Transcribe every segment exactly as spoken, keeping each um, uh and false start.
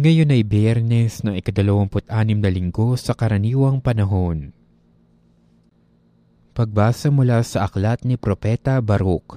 Ngayon ay Biyernes ng ikadalawamput-anim na linggo sa karaniwang panahon. Pagbasa mula sa aklat ni Propeta Baruch.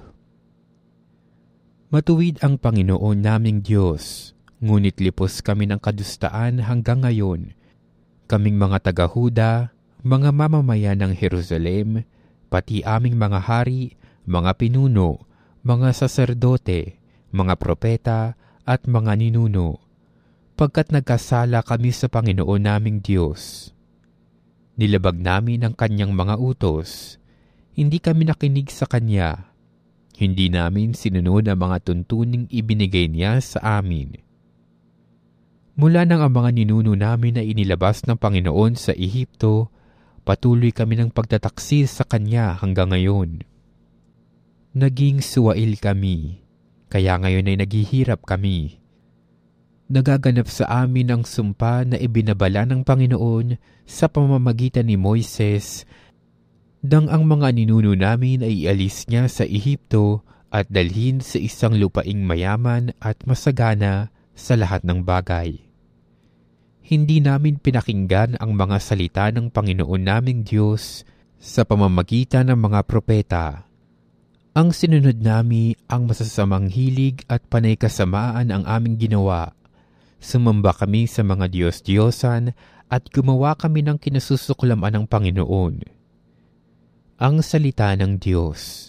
Matuwid ang Panginoon naming Diyos, ngunit lipos kami ng kadustaan hanggang ngayon. Kaming mga taga-Huda, mga mamamayan ng Jerusalem, pati aming mga hari, mga pinuno, mga saserdote, mga propeta at mga ninuno, pagkat nagkasala kami sa Panginoon naming Diyos. Nilabag namin ang Kanyang mga utos. Hindi kami nakinig sa Kanya. Hindi namin sinunod ang mga tuntuning ibinigay Niya sa amin. Mula nang ang mga ninuno namin na inilabas ng Panginoon sa Ehipto, patuloy kami ng pagtataksil sa Kanya hanggang ngayon. Naging suwail kami, kaya ngayon ay naghihirap kami. Nagaganap sa amin ang sumpa na ibinabala ng Panginoon sa pamamagitan ni Moises, dang ang mga ninuno namin ay ialis niya sa Ehipto at dalhin sa isang lupaing mayaman at masagana sa lahat ng bagay. Hindi namin pinakinggan ang mga salita ng Panginoon naming Diyos sa pamamagitan ng mga propeta. Ang sinunod nami ang masasamang hilig at panay kasamaan ang aming ginawa. Sumamba kami sa mga Diyos-Diyosan at gumawa kami ng kinasusuklaman ng Panginoon. Ang salita ng Diyos.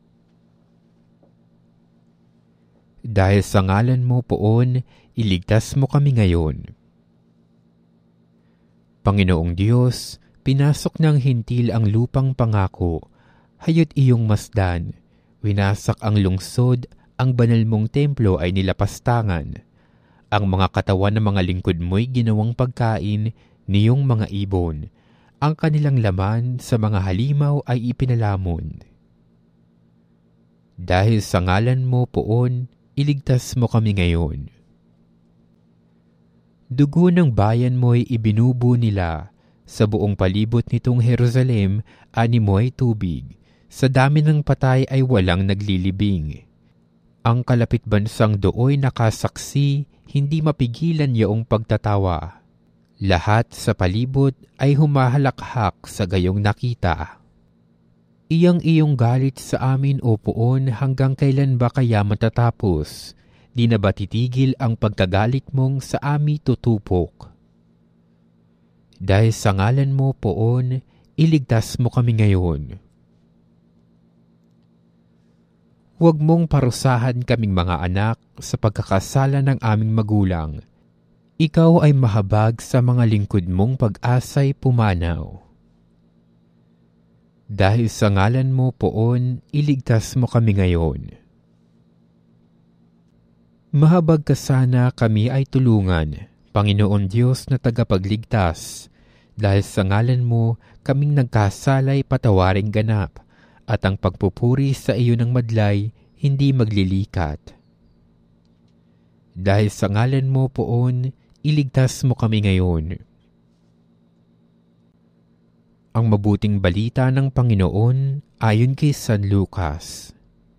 Dahil sa ngalan mo poon, iligtas mo kami ngayon. Panginoong Diyos, pinasok ng hintil ang lupang pangako, hayot iyong masdan. Winasak ang lungsod, ang banal mong templo ay nilapastangan. Ang mga katawan ng mga lingkod mo'y ginawang pagkain niyong mga ibon. Ang kanilang laman sa mga halimaw ay ipinalamon. Dahil sa ngalan mo poon, iligtas mo kami ngayon. Dugo ng bayan mo'y ibinubo nila. Sa buong palibot nitong Jerusalem, ani mo'y tubig. Sa dami ng patay ay walang naglilibing. Ang kalapit bansang dooy nakasaksi, hindi mapigilan yaong pagtatawa. Lahat sa palibot ay humahalakhak sa gayong nakita. Iyang iyong galit sa amin o poon, hanggang kailan ba kaya matatapos? Di na ba titigil ang pagkagalit mong sa amin tutupok? Dahil sa ngalan mo poon, iligtas mo kami ngayon. Huwag mong parusahan kaming mga anak sa pagkakasala ng aming magulang. Ikaw ay mahabag sa mga lingkod mong pag-asa'y pumanaw. Dahil sa ngalan mo poon, iligtas mo kami ngayon. Mahabag ka sana kami ay tulungan, Panginoon Diyos na tagapagligtas. Dahil sa ngalan mo, kaming nagkasalay patawaring ganap. At ang pagpupuri sa iyo ng madlay, hindi maglilikat. Dahil sa ngalan mo poon, iligtas mo kami ngayon. Ang mabuting balita ng Panginoon ayon kay San Lucas.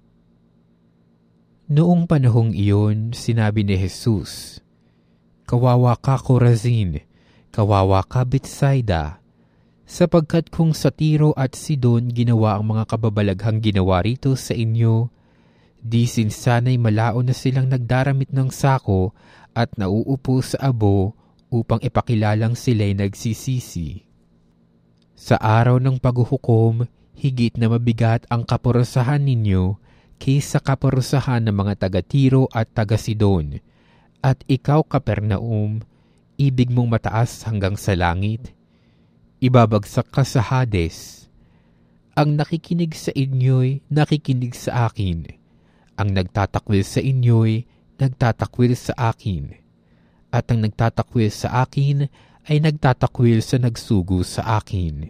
Noong panahong iyon, sinabi ni Jesus, "Kawawa ka, Corazin! Kawawa ka, Betsaida! Sapagkat kung sa Tiro at Sidon ginawa ang mga kababalaghang ginawa rito sa inyo, di sinsana'y malao na silang nagdaramit ng sako at nauupo sa abo upang ipakilalang sila'y nagsisisi. Sa araw ng paghuhukom, higit na mabigat ang kaparusahan ninyo kaysa kaparusahan ng mga taga-Tiro at taga-Sidon. At ikaw, Capernaum, ibig mong mataas hanggang sa langit? Ibabagsak ka sa Hades. Ang nakikinig sa inyo'y nakikinig sa akin. Ang nagtatakwil sa inyo'y nagtatakwil sa akin. At ang nagtatakwil sa akin ay nagtatakwil sa nagsugo sa akin."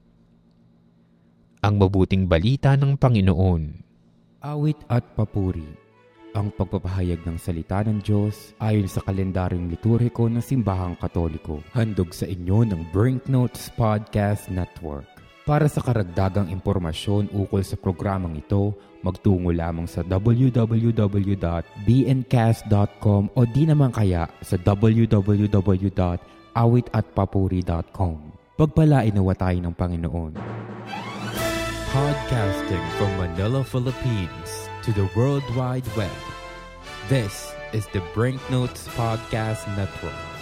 Ang mabuting balita ng Panginoon. Awit at papuri. Ang pagpapahayag ng salita ng Diyos ayon sa kalendaryong liturhiko ng Simbahang Katoliko. Handog sa inyo ng Brinknotes Podcast Network. Para sa karagdagang impormasyon ukol sa programang ito, magtungo lamang sa w w w dot b n cast dot com o di naman kaya sa w w w dot awit at papuri dot com. Pagpalain nawa tayo ng Panginoon. Podcasting from Manila, Philippines to the World Wide Web. This is the Brinknotes Podcast Network.